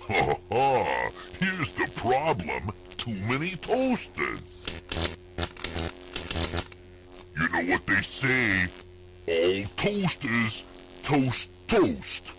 Ha ha! Here's the problem. Too many toasters. You know what they say? All toasters toast toast.